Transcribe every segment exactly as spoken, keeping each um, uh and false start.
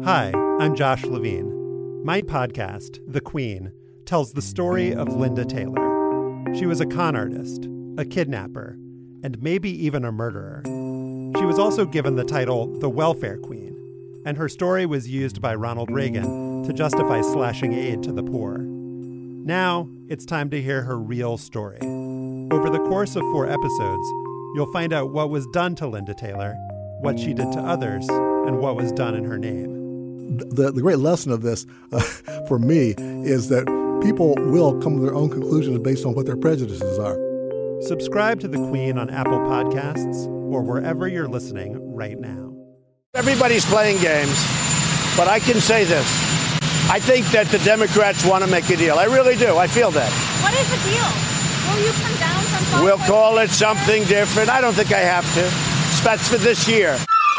Hi, I'm Josh Levine. My podcast, The Queen, tells the story of Linda Taylor. She was a con artist, a kidnapper, and maybe even a murderer. She was also given the title the Welfare Queen, and her story was used by Ronald Reagan to justify slashing aid to the poor. Now, it's time to hear her real story. Over the course of four episodes, you'll find out what was done to Linda Taylor, what she did to others, and what was done in her name. The, the great lesson of this, uh, for me, is that people will come to their own conclusions based on what their prejudices are. Subscribe to The Queen on Apple Podcasts or wherever you're listening right now. Everybody's playing games, but I can say this. I think that the Democrats want to make a deal. I really do. I feel that. What is the deal? Will you come down from... We'll call it something different. I don't think I have to. That's for this year.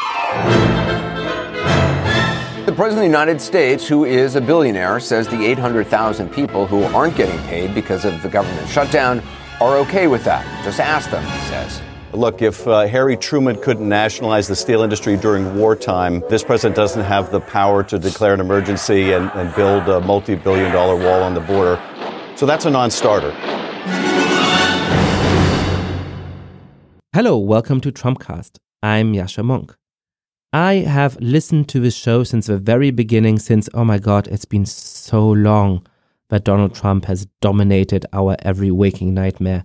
The President of the United States, who is a billionaire, says the eight hundred thousand people who aren't getting paid because of the government shutdown are okay with that. Just ask them, he says. Look, if uh, Harry Truman couldn't nationalize the steel industry during wartime, this president doesn't have the power to declare an emergency and, and build a multi-billion dollar wall on the border. So that's a non-starter. Hello, welcome to Trumpcast. I'm Yascha Mounk. I have listened to this show since the very beginning, since, oh my God, it's been so long that Donald Trump has dominated our every waking nightmare.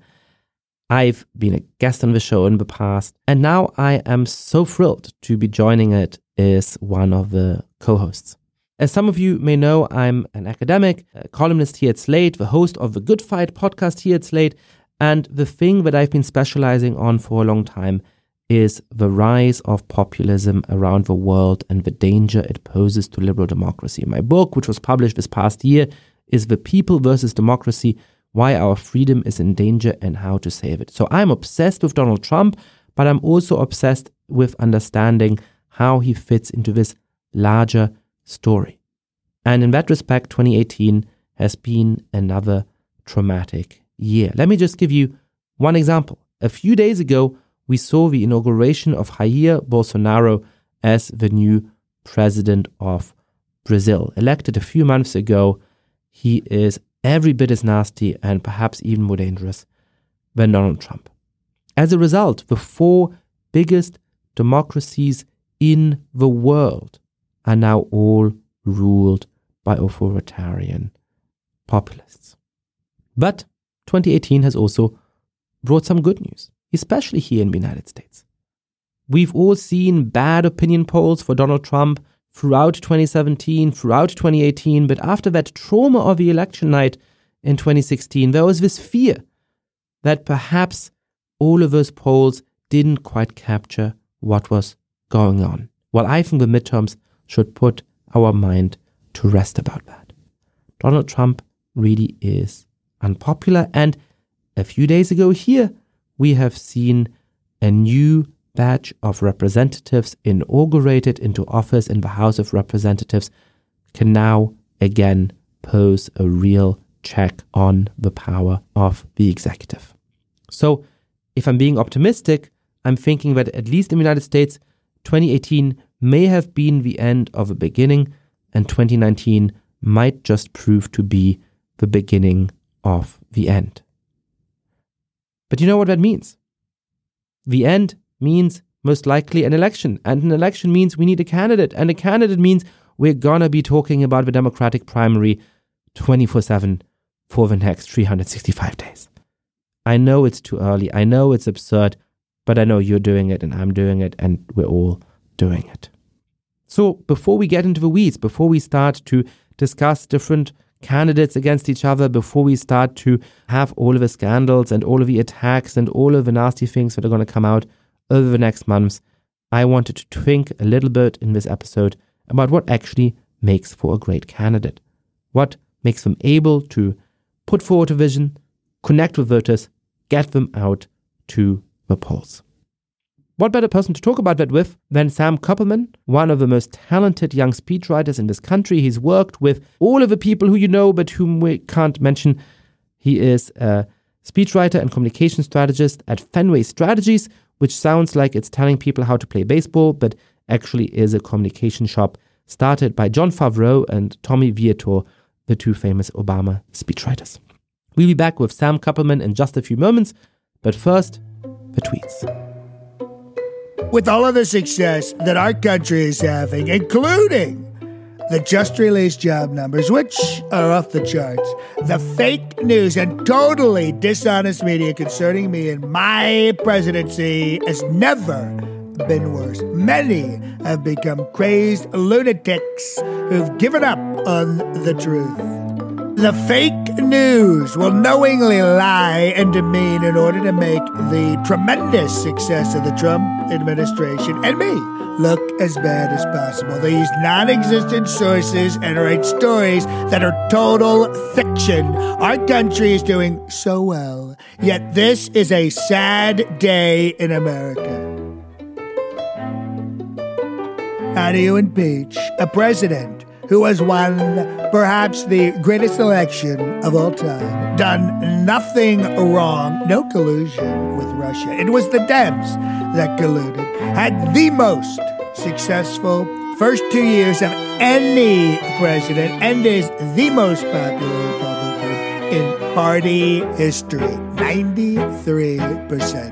I've been a guest on the show in the past, and now I am so thrilled to be joining it as one of the co-hosts. As some of you may know, I'm an academic, a columnist here at Slate, the host of the Good Fight podcast here at Slate, and the thing that I've been specializing on for a long time is the rise of populism around the world and the danger it poses to liberal democracy. My book, which was published this past year, is The People versus Democracy, Why Our Freedom is in Danger and How to Save It. So I'm obsessed with Donald Trump, but I'm also obsessed with understanding how he fits into this larger story. And in that respect, twenty eighteen has been another traumatic year. Let me just give you one example. A few days ago, we saw the inauguration of Jair Bolsonaro as the new president of Brazil. Elected a few months ago, he is every bit as nasty and perhaps even more dangerous than Donald Trump. As a result, the four biggest democracies in the world are now all ruled by authoritarian populists. But twenty eighteen has also brought some good news, especially here in the United States. We've all seen bad opinion polls for Donald Trump throughout twenty seventeen, throughout twenty eighteen, but after that trauma of the election night in twenty sixteen, there was this fear that perhaps all of those polls didn't quite capture what was going on. Well, I think the midterms should put our mind to rest about that. Donald Trump really is unpopular, and a few days ago here, we have seen a new batch of representatives inaugurated into office in the House of Representatives can now again pose a real check on the power of the executive. So if I'm being optimistic, I'm thinking that at least in the United States, twenty eighteen may have been the end of a beginning, and twenty nineteen might just prove to be the beginning of the end. But you know what that means? The end means most likely an election, and an election means we need a candidate, and a candidate means we're gonna be talking about the Democratic primary twenty-four seven for the next three hundred sixty-five days. I know it's too early, I know it's absurd, but I know you're doing it and I'm doing it and we're all doing it. So before we get into the weeds, before we start to discuss different candidates against each other, before we start to have all of the scandals and all of the attacks and all of the nasty things that are going to come out over the next months, I wanted to think a little bit in this episode about what actually makes for a great candidate. What makes them able to put forward a vision, connect with voters, get them out to the polls. What better person to talk about that with than Sam Koppelman, one of the most talented young speechwriters in this country. He's worked with all of the people who you know, but whom we can't mention. He is a speechwriter and communication strategist at Fenway Strategies, which sounds like it's telling people how to play baseball, but actually is a communication shop started by Jon Favreau and Tommy Vietor, the two famous Obama speechwriters. We'll be back with Sam Koppelman in just a few moments, but first, the tweets. With all of the success that our country is having, including the just-released job numbers, which are off the charts, the fake news and totally dishonest media concerning me and my presidency has never been worse. Many have become crazed lunatics who've given up on the truth. The fake news will knowingly lie and demean in order to make the tremendous success of the Trump administration and me look as bad as possible. They use non-existent sources and write stories that are total fiction. Our country is doing so well, yet this is a sad day in America. How do you impeach a president who has won perhaps the greatest election of all time, done nothing wrong, no collusion with Russia? It was the Dems that colluded, had the most successful first two years of any president, and is the most popular Republican in party history, ninety-three percent.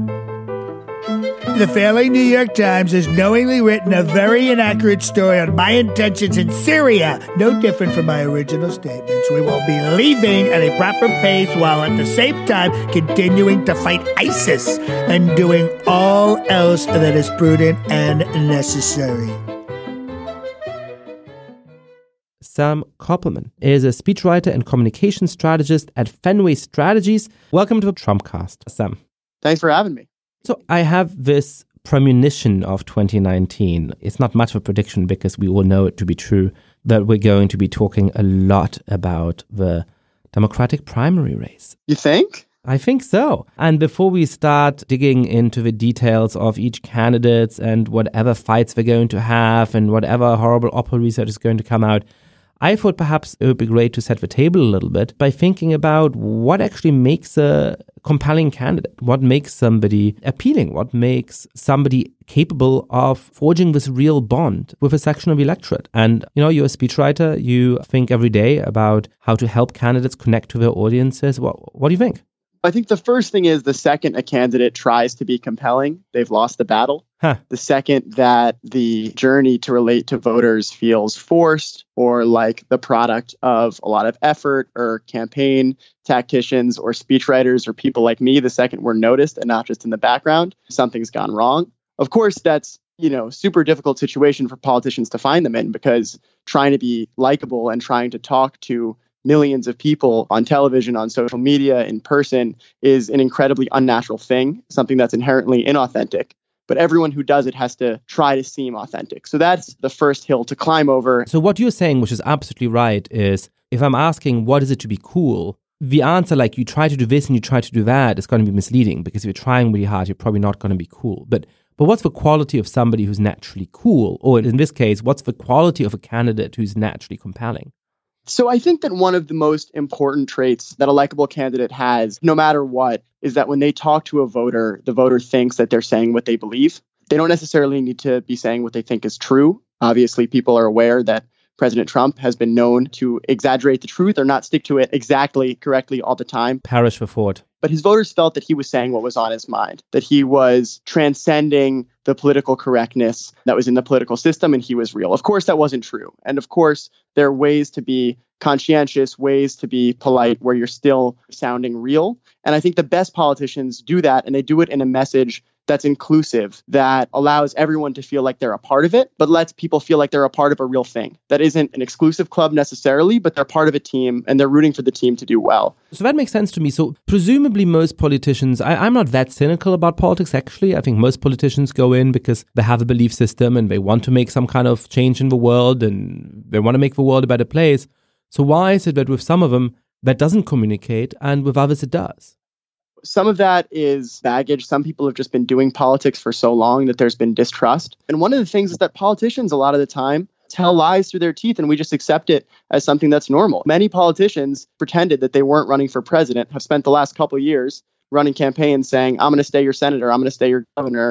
The failing New York Times has knowingly written a very inaccurate story on my intentions in Syria, no different from my original statements. We will be leaving at a proper pace while at the same time continuing to fight ISIS and doing all else that is prudent and necessary. Sam Koppelman is a speechwriter and communication strategist at Fenway Strategies. Welcome to the Trumpcast, Sam. Thanks for having me. So I have this premonition of twenty nineteen. It's not much of a prediction because we all know it to be true, that we're going to be talking a lot about the Democratic primary race. You think? I think so. And before we start digging into the details of each candidate and whatever fights they're going to have and whatever horrible Oppo research is going to come out, I thought perhaps it would be great to set the table a little bit by thinking about what actually makes a compelling candidate, what makes somebody appealing, what makes somebody capable of forging this real bond with a section of the electorate. And, you know, you're a speechwriter, you think every day about how to help candidates connect to their audiences. What, what do you think? I think the first thing is the second a candidate tries to be compelling, they've lost the battle. Huh. The second that the journey to relate to voters feels forced or like the product of a lot of effort or campaign tacticians or speechwriters or people like me, the second we're noticed and not just in the background, something's gone wrong. Of course, that's, you know, super difficult situation for politicians to find them in, because trying to be likable and trying to talk to millions of people on television, on social media, in person is an incredibly unnatural thing, something that's inherently inauthentic. But everyone who does it has to try to seem authentic. So that's the first hill to climb over. So what you're saying, which is absolutely right, is if I'm asking what is it to be cool, the answer like you try to do this and you try to do that is going to be misleading, because if you're trying really hard, you're probably not going to be cool. But but what's the quality of somebody who's naturally cool? Or in this case, what's the quality of a candidate who's naturally compelling? So I think that one of the most important traits that a likable candidate has, no matter what, is that when they talk to a voter, the voter thinks that they're saying what they believe. They don't necessarily need to be saying what they think is true. Obviously, people are aware that President Trump has been known to exaggerate the truth or not stick to it exactly correctly all the time. Parish for Ford. But his voters felt that he was saying what was on his mind, that he was transcending the political correctness that was in the political system, and he was real. Of course, that wasn't true. And of course, there are ways to be conscientious, ways to be polite where you're still sounding real. And I think the best politicians do that, and they do it in a message that's inclusive, that allows everyone to feel like they're a part of it, but lets people feel like they're a part of a real thing. That isn't an exclusive club necessarily, but they're part of a team and they're rooting for the team to do well. So that makes sense to me. So presumably most politicians, I, I'm not that cynical about politics, actually. I think most politicians go in because they have a belief system and they want to make some kind of change in the world and they want to make the world a better place. So why is it that with some of them that doesn't communicate and with others it does? Some of that is baggage. Some people have just been doing politics for so long that there's been distrust. And one of the things is that politicians, a lot of the time, tell lies through their teeth, and we just accept it as something that's normal. Many politicians pretended that they weren't running for president, have spent the last couple of years running campaigns saying, I'm going to stay your senator, I'm going to stay your governor.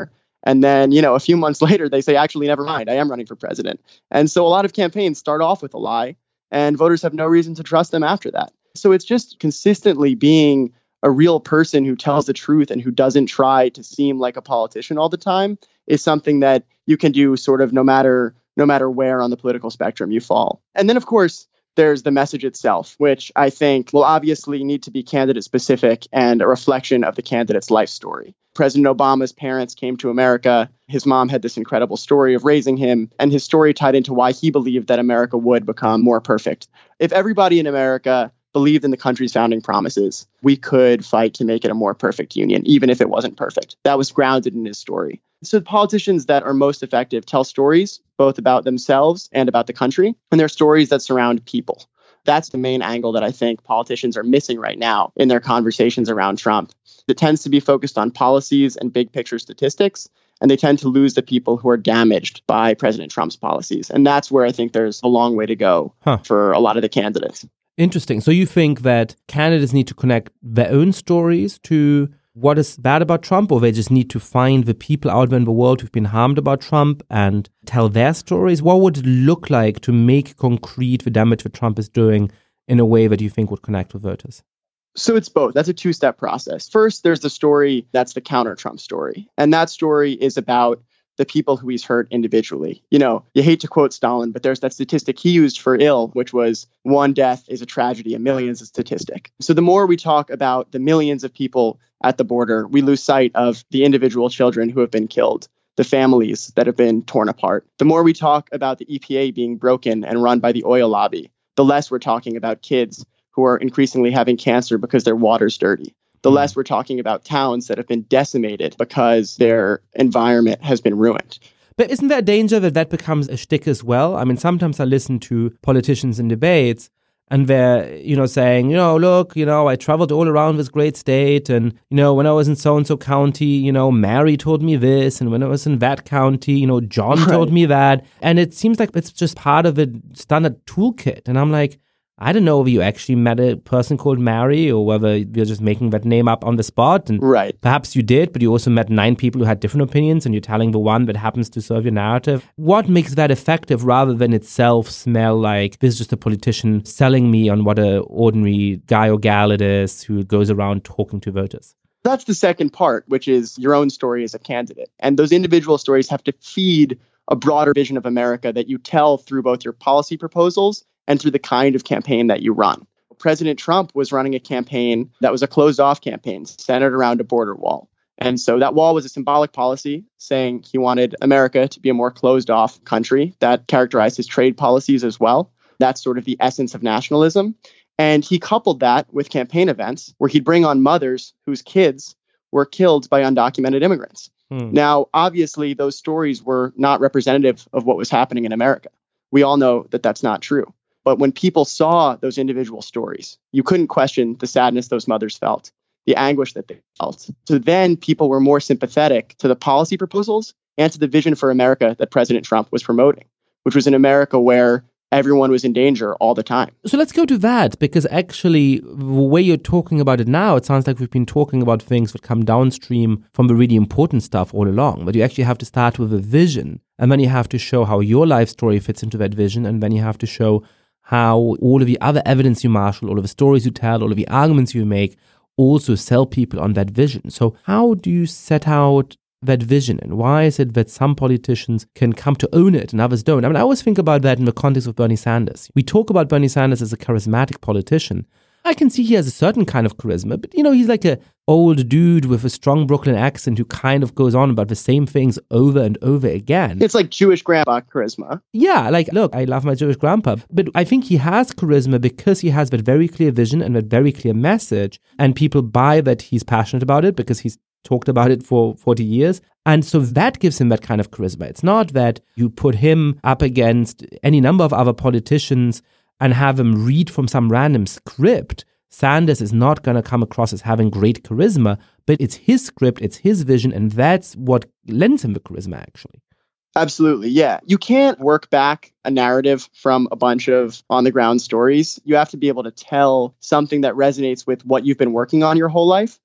And then, you know, a few months later, they say, actually, never mind, I am running for president. And so a lot of campaigns start off with a lie, and voters have no reason to trust them after that. So it's just consistently being a real person who tells the truth and who doesn't try to seem like a politician all the time is something that you can do sort of no matter no matter where on the political spectrum you fall. And then, of course, there's the message itself, which I think will obviously need to be candidate specific and a reflection of the candidate's life story. President Obama's parents came to America. His mom had this incredible story of raising him, and his story tied into why he believed that America would become more perfect. If everybody in America believed in the country's founding promises, we could fight to make it a more perfect union, even if it wasn't perfect. That was grounded in his story. So politicians that are most effective tell stories both about themselves and about the country, and they're stories that surround people. That's the main angle that I think politicians are missing right now in their conversations around Trump. It tends to be focused on policies and big picture statistics, and they tend to lose the people who are damaged by President Trump's policies. And that's where I think there's a long way to go huh. for a lot of the candidates. Interesting. So you think that candidates need to connect their own stories to what is bad about Trump, or they just need to find the people out there in the world who've been harmed about Trump and tell their stories? What would it look like to make concrete the damage that Trump is doing in a way that you think would connect with voters? So it's both. That's a two-step process. First, there's the story that's the counter-Trump story. And that story is about the people who he's hurt individually. You know, you hate to quote Stalin, but there's that statistic he used for ill, which was one death is a tragedy, a million's a statistic. So the more we talk about the millions of people at the border, we lose sight of the individual children who have been killed, the families that have been torn apart. The more we talk about the E P A being broken and run by the oil lobby, the less we're talking about kids who are increasingly having cancer because their water's dirty. The less we're talking about towns that have been decimated because their environment has been ruined. But isn't there a danger that that becomes a shtick as well? I mean, sometimes I listen to politicians in debates and they're, you know, saying, you know, look, you know, I traveled all around this great state, and, you know, when I was in so-and-so county, you know, Mary told me this, and when I was in that county, you know, John right. told me that. And it seems like it's just part of a standard toolkit. And I'm like, I don't know whether you actually met a person called Mary or whether you're just making that name up on the spot. And right. perhaps you did, but you also met nine people who had different opinions and you're telling the one that happens to serve your narrative. What makes that effective rather than itself smell like this is just a politician selling me on what an ordinary guy or gal it is who goes around talking to voters? That's the second part, which is your own story as a candidate. And those individual stories have to feed a broader vision of America that you tell through both your policy proposals and through the kind of campaign that you run. President Trump was running a campaign that was a closed-off campaign centered around a border wall. And so that wall was a symbolic policy saying he wanted America to be a more closed-off country. That characterized his trade policies as well. That's sort of the essence of nationalism. And he coupled that with campaign events where he'd bring on mothers whose kids were killed by undocumented immigrants. Hmm. Now, obviously, those stories were not representative of what was happening in America. We all know that that's not true. But when people saw those individual stories, you couldn't question the sadness those mothers felt, the anguish that they felt. So then people were more sympathetic to the policy proposals and to the vision for America that President Trump was promoting, which was an America where everyone was in danger all the time. So let's go to that, because actually the way you're talking about it now, it sounds like we've been talking about things that come downstream from the really important stuff all along. But you actually have to start with a vision, and then you have to show how your life story fits into that vision, and then you have to show how all of the other evidence you marshal, all of the stories you tell, all of the arguments you make also sell people on that vision. So how do you set out that vision, and why is it that some politicians can come to own it and others don't? I mean, I always think about that in the context of Bernie Sanders. We talk about Bernie Sanders as a charismatic politician. I can see he has a certain kind of charisma, but, you know, he's like a old dude with a strong Brooklyn accent who kind of goes on about the same things over and over again. It's like Jewish grandpa charisma. Yeah, like, look, I love my Jewish grandpa, but I think he has charisma because he has that very clear vision and that very clear message, and people buy that he's passionate about it because he's talked about it for forty years. And so that gives him that kind of charisma. It's not that you put him up against any number of other politicians and have him read from some random script. Sanders is not going to come across as having great charisma, but it's his script, it's his vision, and that's what lends him the charisma, actually. Absolutely, yeah. You can't work back a narrative from a bunch of on-the-ground stories. You have to be able to tell something that resonates with what you've been working on your whole life.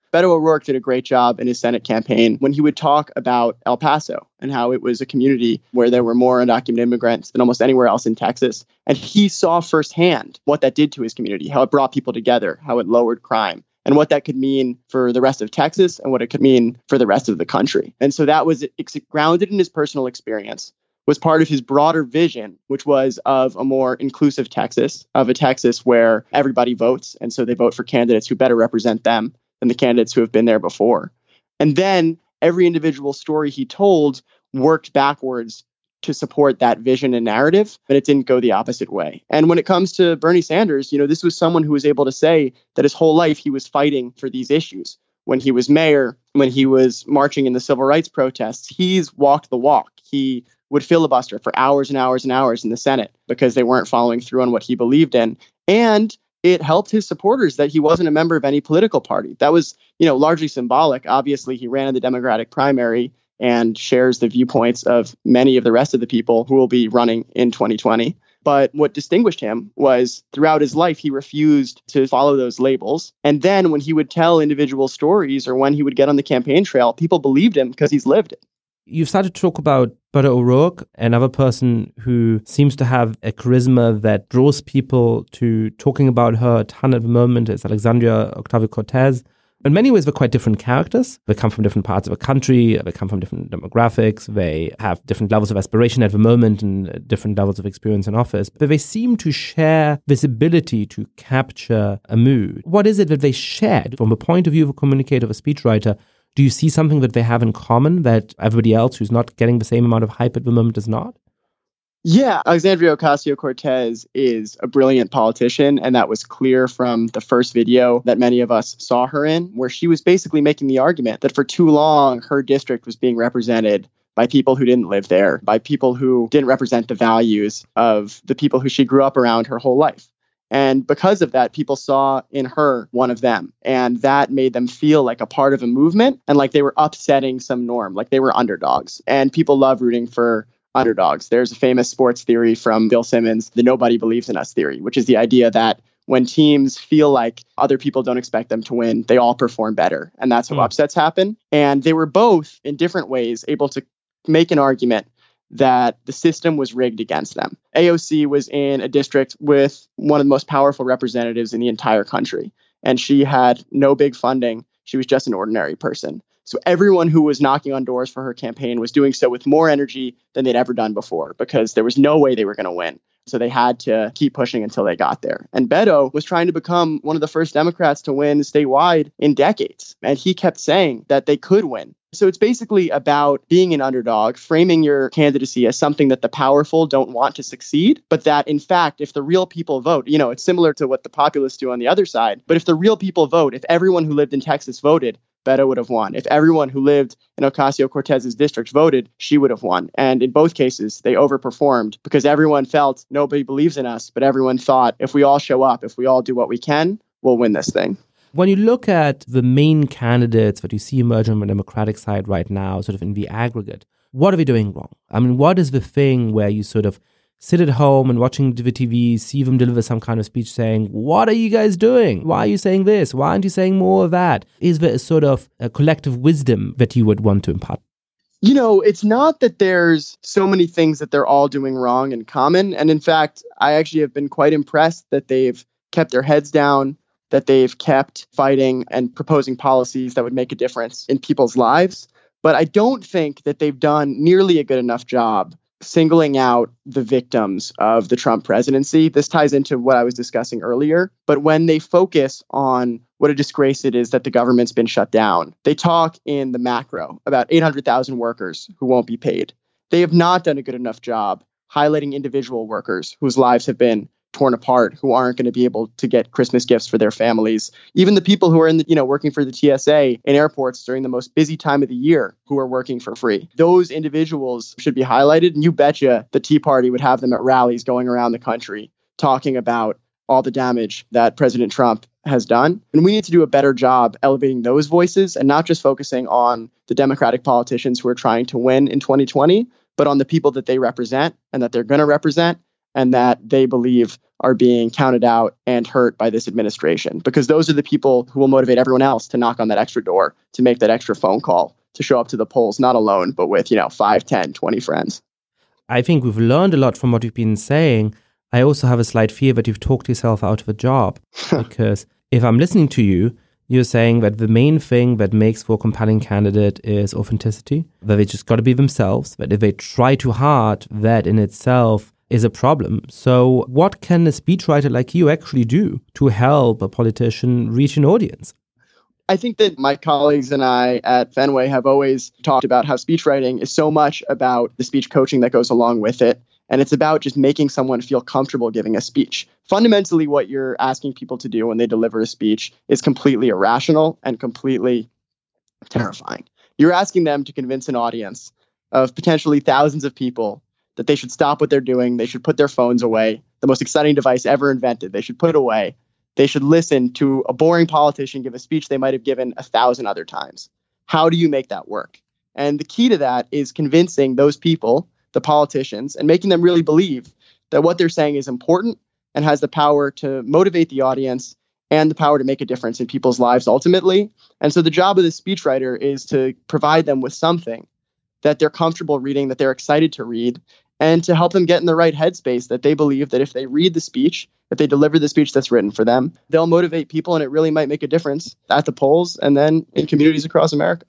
Beto O'Rourke did a great job in his Senate campaign when he would talk about El Paso and how it was a community where there were more undocumented immigrants than almost anywhere else in Texas. And he saw firsthand what that did to his community, how it brought people together, how it lowered crime, and what that could mean for the rest of Texas and what it could mean for the rest of the country. And so that was it's grounded in his personal experience, was part of his broader vision, which was of a more inclusive Texas, of a Texas where everybody votes. And so they vote for candidates who better represent them than the candidates who have been there before. And then every individual story he told worked backwards to support that vision and narrative, but it didn't go the opposite way. And when it comes to Bernie Sanders, you know, this was someone who was able to say that his whole life he was fighting for these issues. When he was mayor, when he was marching in the civil rights protests, he's walked the walk. He would filibuster for hours and hours and hours in the Senate because they weren't following through on what he believed in. And it helped his supporters that he wasn't a member of any political party. That was, you know, largely symbolic. Obviously, he ran in the Democratic primary and shares the viewpoints of many of the rest of the people who will be running in twenty twenty. But what distinguished him was throughout his life, he refused to follow those labels. And then when he would tell individual stories or when he would get on the campaign trail, people believed him because he's lived it. You've started to talk about Beto O'Rourke, another person who seems to have a charisma that draws people to talking about her a ton at the moment is Alexandria Ocasio-Cortez. In many ways, they're quite different characters. They come from different parts of the country. They come from different demographics. They have different levels of aspiration at the moment and different levels of experience in office. But they seem to share this ability to capture a mood. What is it that they shared from the point of view of a communicator, of a speechwriter? Do you see something that they have in common that everybody else who's not getting the same amount of hype at the moment does not? Yeah, Alexandria Ocasio-Cortez is a brilliant politician, and that was clear from the first video that many of us saw her in, where she was basically making the argument that for too long, her district was being represented by people who didn't live there, by people who didn't represent the values of the people who she grew up around her whole life. And because of that, people saw in her one of them. And that made them feel like a part of a movement and like they were upsetting some norm, like they were underdogs. And people love rooting for underdogs. There's a famous sports theory from Bill Simmons, the nobody believes in us theory, which is the idea that when teams feel like other people don't expect them to win, they all perform better. And that's how mm. upsets happen. And they were both, in different ways, able to make an argument that the system was rigged against them. A O C was in a district with one of the most powerful representatives in the entire country, and she had no big funding. She was just an ordinary person. So everyone who was knocking on doors for her campaign was doing so with more energy than they'd ever done before because there was no way they were going to win. So they had to keep pushing until they got there. And Beto was trying to become one of the first Democrats to win statewide in decades. And he kept saying that they could win. So it's basically about being an underdog, framing your candidacy as something that the powerful don't want to succeed, but that in fact, if the real people vote, you know, it's similar to what the populists do on the other side. But if the real people vote, if everyone who lived in Texas voted, Beto would have won. If everyone who lived in Ocasio-Cortez's district voted, she would have won. And in both cases, they overperformed because everyone felt nobody believes in us, but everyone thought if we all show up, if we all do what we can, we'll win this thing. When you look at the main candidates that you see emerging on the Democratic side right now, sort of in the aggregate, what are we doing wrong? I mean, what is the thing where you sort of sit at home and watching the T V, see them deliver some kind of speech saying, what are you guys doing? Why are you saying this? Why aren't you saying more of that? Is there a sort of a collective wisdom that you would want to impart? You know, it's not that there's so many things that they're all doing wrong in common. And in fact, I actually have been quite impressed that they've kept their heads down, that they've kept fighting and proposing policies that would make a difference in people's lives. But I don't think that they've done nearly a good enough job singling out the victims of the Trump presidency. This ties into what I was discussing earlier. But when they focus on what a disgrace it is that the government's been shut down, they talk in the macro about eight hundred thousand workers who won't be paid. They have not done a good enough job highlighting individual workers whose lives have been torn apart, who aren't going to be able to get Christmas gifts for their families. Even the people who are in the, you know, working for the T S A in airports during the most busy time of the year who are working for free. Those individuals should be highlighted. And you betcha the Tea Party would have them at rallies going around the country talking about all the damage that President Trump has done. And we need to do a better job elevating those voices and not just focusing on the Democratic politicians who are trying to win in twenty twenty, but on the people that they represent and that they're going to represent, and that they believe are being counted out and hurt by this administration, because those are the people who will motivate everyone else to knock on that extra door, to make that extra phone call, to show up to the polls, not alone, but with, you know, five, ten, twenty friends. I think we've learned a lot from what you've been saying. I also have a slight fear that you've talked yourself out of a job, because if I'm listening to you, you're saying that the main thing that makes for a compelling candidate is authenticity, that they just got to be themselves, that if they try too hard, that in itself is a problem. So what can a speechwriter like you actually do to help a politician reach an audience? I think that my colleagues and I at Fenway have always talked about how speechwriting is so much about the speech coaching that goes along with it. And it's about just making someone feel comfortable giving a speech. Fundamentally, what you're asking people to do when they deliver a speech is completely irrational and completely terrifying. You're asking them to convince an audience of potentially thousands of people that they should stop what they're doing. They should put their phones away, the most exciting device ever invented. They should put it away. They should listen to a boring politician give a speech they might have given a thousand other times. How do you make that work? And the key to that is convincing those people, the politicians, and making them really believe that what they're saying is important and has the power to motivate the audience and the power to make a difference in people's lives ultimately. And so the job of the speechwriter is to provide them with something that they're comfortable reading, that they're excited to read, and to help them get in the right headspace that they believe that if they read the speech, if they deliver the speech that's written for them, they'll motivate people, and it really might make a difference at the polls and then in communities across America.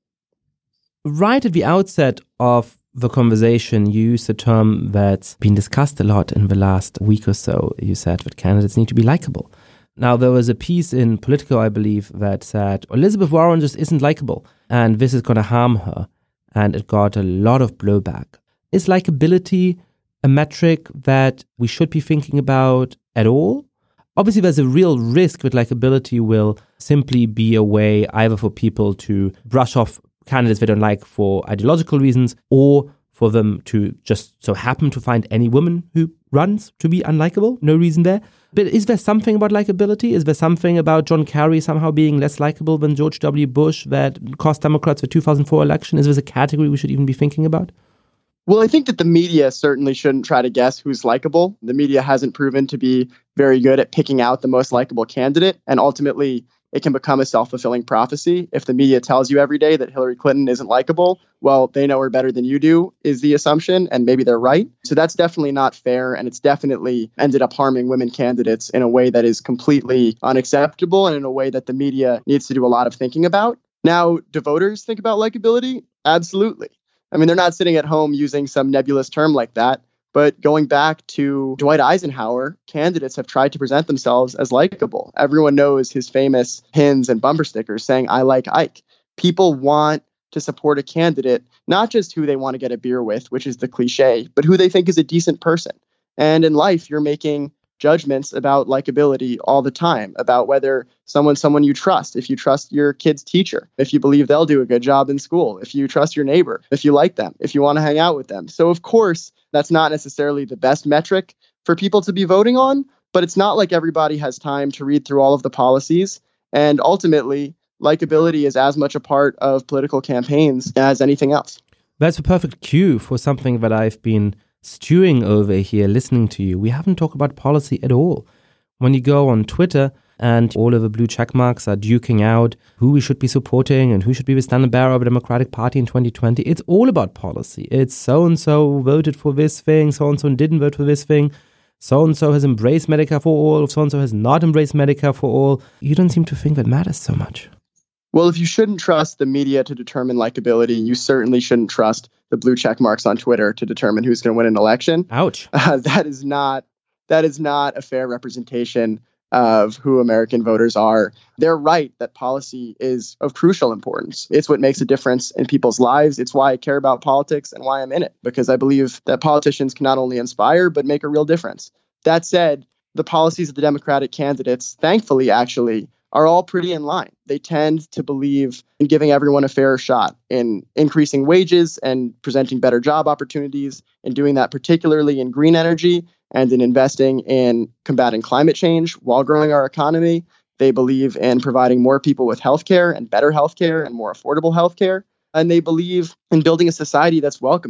Right at the outset of the conversation, you used a term that's been discussed a lot in the last week or so. You said that candidates need to be likable. Now, there was a piece in Politico, I believe, that said Elizabeth Warren just isn't likable, and this is going to harm her. And it got a lot of blowback. Is likability a metric that we should be thinking about at all? Obviously, there's a real risk that likability will simply be a way either for people to brush off candidates they don't like for ideological reasons, or for them to just so happen to find any woman who runs to be unlikable. No reason there. But is there something about likability? Is there something about John Kerry somehow being less likable than George W. Bush that cost Democrats the two thousand four election? Is this a category we should even be thinking about? Well, I think that the media certainly shouldn't try to guess who's likable. The media hasn't proven to be very good at picking out the most likable candidate. And ultimately, it can become a self-fulfilling prophecy. If the media tells you every day that Hillary Clinton isn't likable, well, they know her better than you do, is the assumption, and maybe they're right. So that's definitely not fair, and it's definitely ended up harming women candidates in a way that is completely unacceptable and in a way that the media needs to do a lot of thinking about. Now, do voters think about likability? Absolutely. I mean, they're not sitting at home using some nebulous term like that. But going back to Dwight Eisenhower, candidates have tried to present themselves as likable. Everyone knows his famous pins and bumper stickers saying, "I like Ike." People want to support a candidate, not just who they want to get a beer with, which is the cliche, but who they think is a decent person. And in life, you're making judgments about likability all the time, about whether someone's someone you trust, if you trust your kid's teacher, if you believe they'll do a good job in school, if you trust your neighbor, if you like them, if you want to hang out with them. So of course, that's not necessarily the best metric for people to be voting on, but it's not like everybody has time to read through all of the policies. And ultimately, likability is as much a part of political campaigns as anything else. That's a perfect cue for something that I've been stewing over here listening to you. We haven't talked about policy at all. When you go on Twitter and all of the blue check marks are duking out who we should be supporting and who should be the standard bearer of the Democratic Party in twenty twenty, it's all about policy. It's so-and-so voted for this thing, so-and-so didn't vote for this thing, so-and-so has embraced Medicare for all, so-and-so has not embraced Medicare for all. You don't seem to think that matters so much. Well, if you shouldn't trust the media to determine likability, you certainly shouldn't trust the blue check marks on Twitter to determine who's going to win an election. Ouch. Uh, that is not that is not a fair representation of who American voters are. They're right that policy is of crucial importance. It's what makes a difference in people's lives. It's why I care about politics and why I'm in it, because I believe that politicians can not only inspire, but make a real difference. That said, the policies of the Democratic candidates, thankfully, actually, are all pretty in line. They tend to believe in giving everyone a fair shot, in increasing wages and presenting better job opportunities, and doing that particularly in green energy and in investing in combating climate change while growing our economy. They believe in providing more people with healthcare and better healthcare and more affordable healthcare. And they believe in building a society that's welcoming,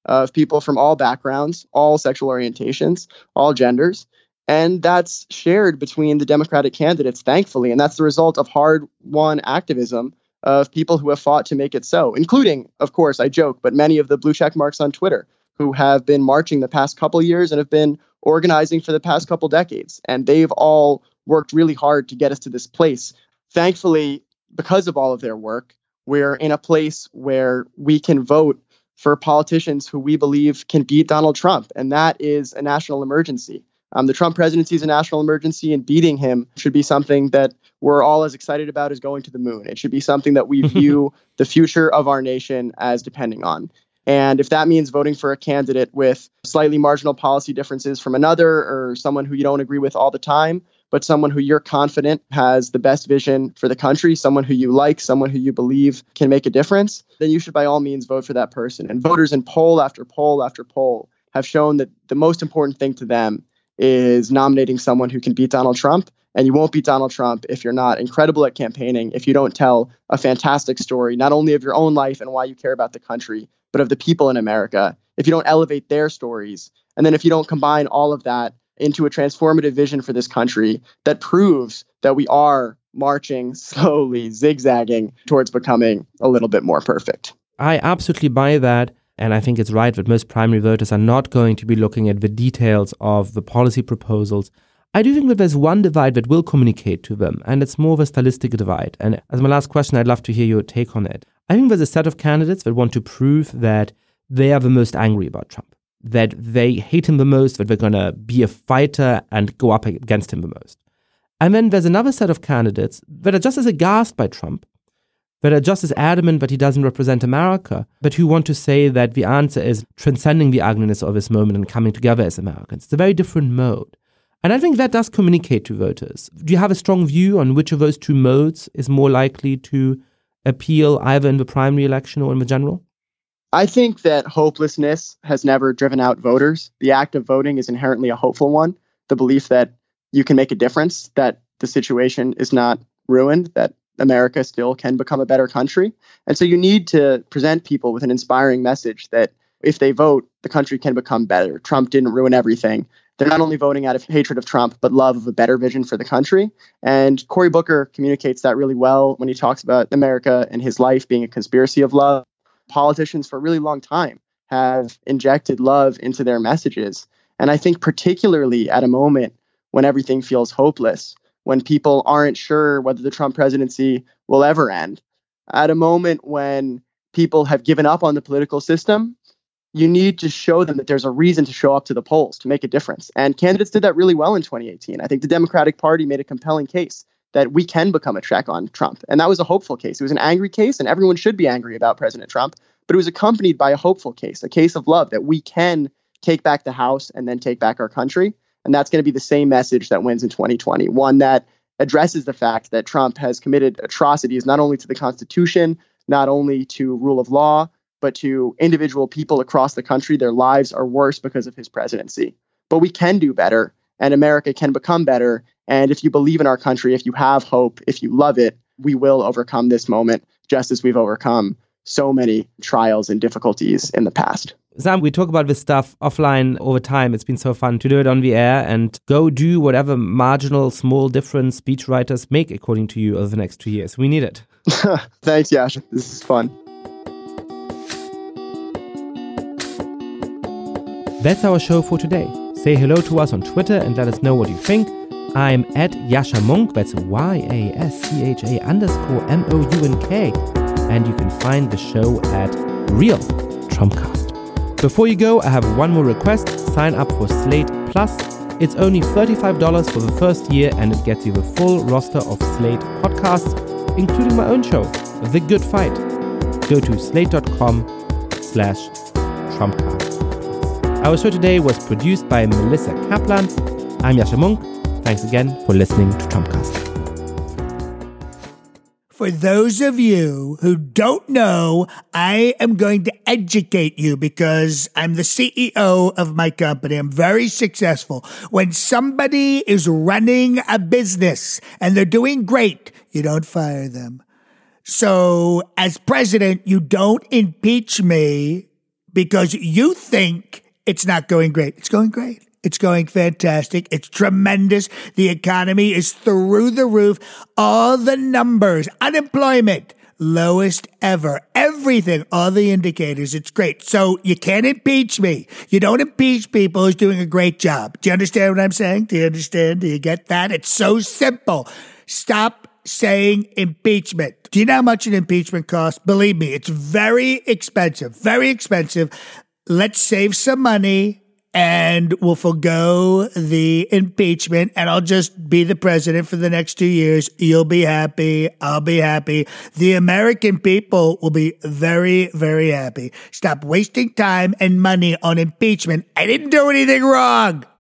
of people from all backgrounds, all sexual orientations, all genders. And that's shared between the Democratic candidates, thankfully. And that's the result of hard-won activism of people who have fought to make it so, including, of course, I joke, but many of the blue check marks on Twitter who have been marching the past couple years and have been organizing for the past couple decades. And they've all worked really hard to get us to this place. Thankfully, because of all of their work, we're in a place where we can vote for politicians who we believe can beat Donald Trump. And that is a national emergency. Um, the Trump presidency is a national emergency, and beating him should be something that we're all as excited about as going to the moon. It should be something that we view the future of our nation as depending on. And if that means voting for a candidate with slightly marginal policy differences from another, or someone who you don't agree with all the time, but someone who you're confident has the best vision for the country, someone who you like, someone who you believe can make a difference, then you should by all means vote for that person. And voters in poll after poll after poll have shown that the most important thing to them is nominating someone who can beat Donald Trump. And you won't beat Donald Trump if you're not incredible at campaigning, if you don't tell a fantastic story, not only of your own life and why you care about the country, but of the people in America, if you don't elevate their stories. And then if you don't combine all of that into a transformative vision for this country that proves that we are marching slowly, zigzagging towards becoming a little bit more perfect. I absolutely buy that. And I think it's right that most primary voters are not going to be looking at the details of the policy proposals. I do think that there's one divide that will communicate to them, and it's more of a stylistic divide. And as my last question, I'd love to hear your take on it. I think there's a set of candidates that want to prove that they are the most angry about Trump, that they hate him the most, that they're going to be a fighter and go up against him the most. And then there's another set of candidates that are just as aghast by Trump, that are just as adamant that he doesn't represent America, but who want to say that the answer is transcending the ugliness of this moment and coming together as Americans. It's a very different mode. And I think that does communicate to voters. Do you have a strong view on which of those two modes is more likely to appeal either in the primary election or in the general? I think that hopelessness has never driven out voters. The act of voting is inherently a hopeful one. The belief that you can make a difference, that the situation is not ruined, that America still can become a better country. And so you need to present people with an inspiring message that if they vote, the country can become better. Trump didn't ruin everything. They're not only voting out of hatred of Trump, but love of a better vision for the country. And Cory Booker communicates that really well when he talks about America and his life being a conspiracy of love. Politicians for a really long time have injected love into their messages. And I think particularly at a moment when everything feels hopeless, when people aren't sure whether the Trump presidency will ever end, at a moment when people have given up on the political system, you need to show them that there's a reason to show up to the polls to make a difference. And candidates did that really well in twenty eighteen. I think the Democratic Party made a compelling case that we can become a check on Trump. And that was a hopeful case. It was an angry case, and everyone should be angry about President Trump. But it was accompanied by a hopeful case, a case of love that we can take back the House and then take back our country. And that's going to be the same message that wins in twenty twenty, one that addresses the fact that Trump has committed atrocities not only to the Constitution, not only to rule of law, but to individual people across the country. Their lives are worse because of his presidency. But we can do better, and America can become better. And if you believe in our country, if you have hope, if you love it, we will overcome this moment, just as we've overcome so many trials and difficulties in the past. Sam, we talk about this stuff offline over time. It's been so fun to do it on the air and go do whatever marginal, small difference speechwriters make, according to you, over the next two years. We need it. Thanks, Yash. This is fun. That's our show for today. Say hello to us on Twitter and let us know what you think. I'm at Yascha Mounk, that's Y A S C H A underscore M O U N K. And you can find the show at Real Trumpcast. Before you go, I have one more request. Sign up for Slate Plus. It's only thirty-five dollars for the first year, and it gets you the full roster of Slate podcasts, including my own show, The Good Fight. Go to slate.com slash Trumpcast. Our show today was produced by Melissa Kaplan. I'm Yascha Mounk. Thanks again for listening to Trumpcast. For those of you who don't know, I am going to educate you because I'm the C E O of my company. I'm very successful. When somebody is running a business and they're doing great, you don't fire them. So as president, you don't impeach me because you think it's not going great. It's going great. It's going fantastic. It's tremendous. The economy is through the roof. All the numbers, unemployment, lowest ever. Everything, all the indicators, it's great. So you can't impeach me. You don't impeach people who's doing a great job. Do you understand what I'm saying? Do you understand? Do you get that? It's so simple. Stop saying impeachment. Do you know how much an impeachment costs? Believe me, it's very expensive, very expensive. Let's save some money and we'll forgo the impeachment, and I'll just be the president for the next two years. You'll be happy. I'll be happy. The American people will be very, very happy. Stop wasting time and money on impeachment. I didn't do anything wrong.